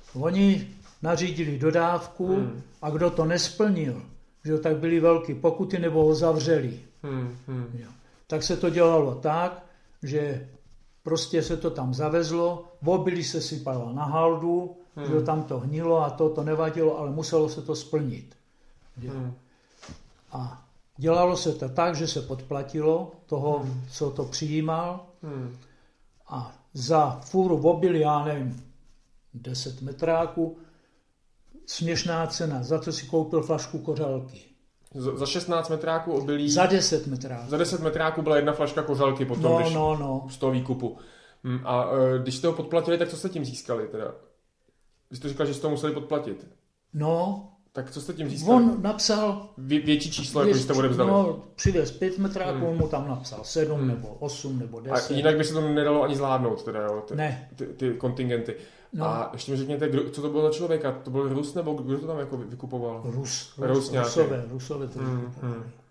Oni nařídili dodávku a kdo to nesplnil, že tak byly velké pokuty nebo ho zavřeli. Jo. Tak se to dělalo tak, že prostě se to tam zavezlo, v obilí se sypalo na haldu, že tam to hnilo a to nevadilo, ale muselo se to splnit. A dělalo se to tak, že se podplatilo toho, co to přijímal a za fůru v obilí, já nevím, 10 metráků, směšná cena, za to si koupil flašku kořalky. Za 16 metráků obilí? Za 10 metráků. Za 10 metráků byla jedna flaška kořalky potom, z toho výkupu. A když jste ho podplatili, tak co jste tím získali teda? Vy jste říkal, že jste to museli podplatit. No. Tak co jste tím získali? On napsal... Větší číslo, jako jste odevzdali. No, přivez 5 metráků, on mu tam napsal 7 nebo 8 nebo 10. A jinak by se to nedalo ani zvládnout teda, jo? Ne. Ty kontingenty. No. A ještě mi řekněte, co to bylo za člověka? To byl Rus nebo kdo to tam jako vykupoval? Rusové to vykupovali.